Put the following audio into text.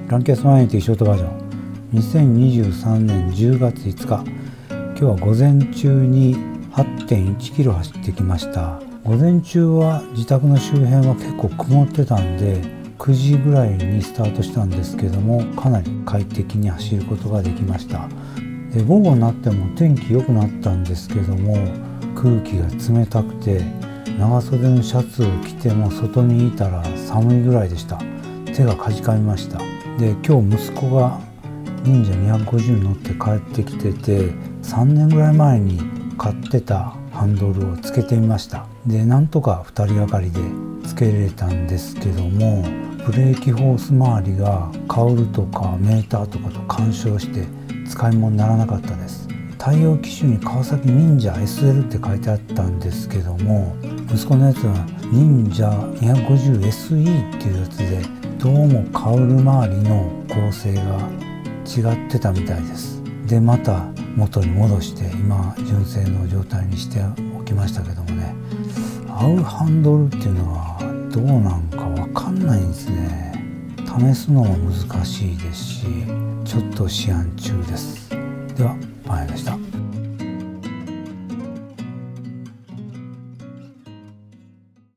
ランキャス180ショートバージョン2023年10月5日。今日は午前中に 8.1 キロ走ってきました。午前中は自宅の周辺は結構曇ってたんで9時ぐらいにスタートしたんですけども、かなり快適に走ることができました。で午後になっても天気良くなったんですけども、空気が冷たくて長袖のシャツを着ても外にいたら寒いぐらいでした。手がかじかみました。で今日息子が忍者250に乗って帰ってきてて、3年ぐらい前に買ってたハンドルをつけてみました。でなんとか2人がかりでつけれたんですけども、ブレーキホース周りがカウルとかメーターとかと干渉して使い物にならなかったです。対応機種に川崎忍者 SL って書いてあったんですけども、息子のやつは忍者 250SE っていうやつで、どうもカウル周りの構成が違ってたみたいです。でまた元に戻して今純正の状態にしておきましたけどもね、合うハンドルっていうのはどうなんかわかんないんですね。試すのも難しいですし、ちょっと思案中です。では、パン屋でした。